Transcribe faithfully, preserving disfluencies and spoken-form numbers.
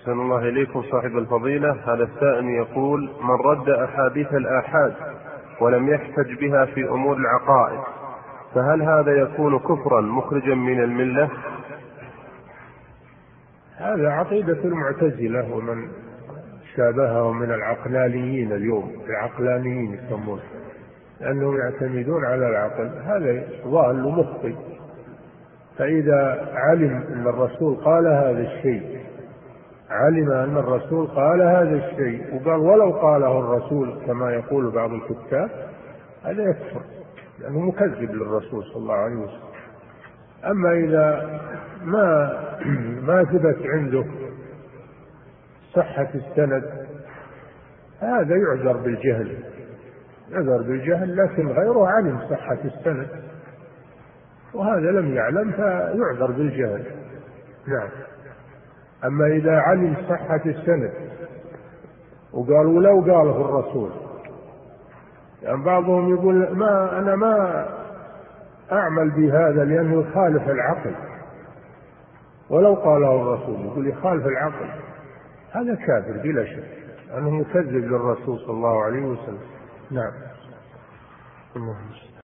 أحسن الله إليكم صاحب الفضيلة. هذا السائل يقول: من رد أحاديث الآحاد ولم يحتج بها في أمور العقائد فهل هذا يكون كفرا مخرجا من الملة؟ هذا عقيدة المعتزلة ومن شابههم من العقلانيين اليوم، العقلانيين يسمون، لأنهم يعتمدون على العقل. هذا ضال ومخطئ. فإذا علم أن الرسول قال هذا الشيء، علم أن الرسول قال هذا الشيء وقال ولو قاله الرسول كما يقول بعض الكتاب، هذا يكفر لأنه مكذب للرسول صلى الله عليه وسلم. أما إذا ما ما ثبت عنده صحة السند هذا يعذر بالجهل، يعذر بالجهل، لكن غيره علم صحة السند وهذا لم يعلم فيعذر بالجهل. نعم. أما إذا علم صحة السند وقال ولو قاله الرسول، يعني بعضهم يقول ما أنا ما أعمل بهذا لأنه يخالف العقل، ولو قاله الرسول يقول يخالف العقل، هذا كافر بلا شك، أنه مكذب للرسول صلى الله عليه وسلم. نعم.